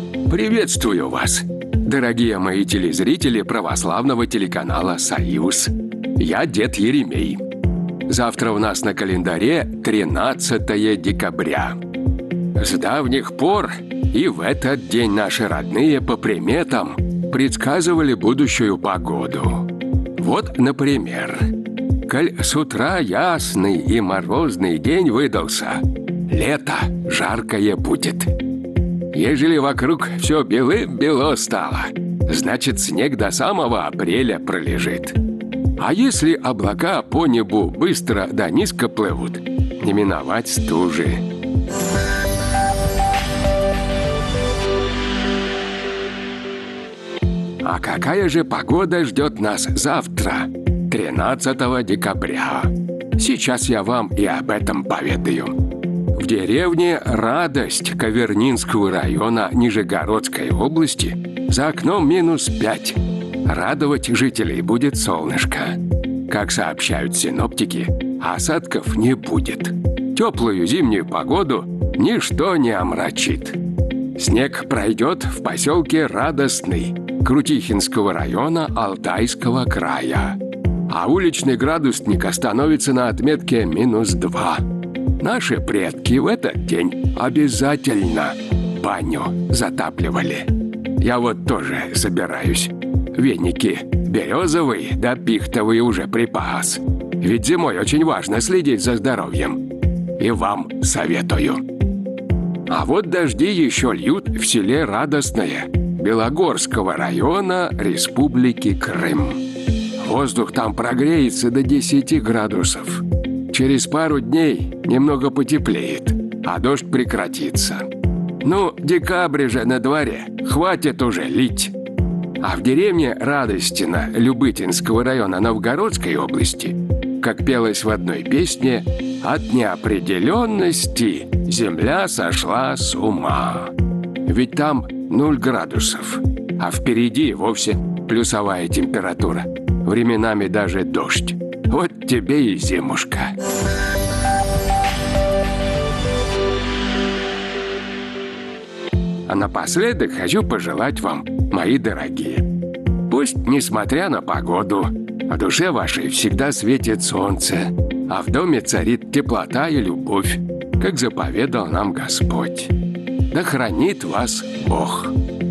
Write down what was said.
Приветствую вас, дорогие мои телезрители православного телеканала «Союз». Я дед Еремей. Завтра у нас на календаре 13 декабря. С давних пор и в этот день наши родные по приметам предсказывали будущую погоду. Вот, например, коль с утра ясный и морозный день выдался, лето жаркое будет. Ежели вокруг все белым-бело стало, значит, снег до самого апреля пролежит. А если облака по небу быстро да низко плывут, не миновать стужи. А какая же погода ждет нас завтра, 13 декабря? Сейчас я вам и об этом поведаю. В деревне Радость Кавернинского района Нижегородской области за окном -5. Радовать жителей будет солнышко. Как сообщают синоптики, осадков не будет. Теплую зимнюю погоду ничто не омрачит. Снег пройдет в поселке Радостный Крутихинского района Алтайского края. А уличный градусник остановится на отметке -2. Наши предки в этот день обязательно баню затапливали. Я вот тоже собираюсь. Веники березовый да пихтовый уже припас. Ведь зимой очень важно следить за здоровьем. И вам советую. А вот дожди еще льют в селе Радостное Белогорского района Республики Крым. Воздух там прогреется до 10 градусов. Через пару дней немного потеплеет, а дождь прекратится. Ну, декабрь же на дворе, хватит уже лить. А в деревне Радостино Любытинского района Новгородской области, как пелось в одной песне, от неопределенности земля сошла с ума. Ведь там 0 градусов, а впереди вовсе плюсовая температура. Временами даже дождь. Вот тебе и зимушка. А напоследок хочу пожелать вам, мои дорогие, пусть, несмотря на погоду, в душе вашей всегда светит солнце, а в доме царит теплота и любовь, как заповедал нам Господь. Да хранит вас Бог.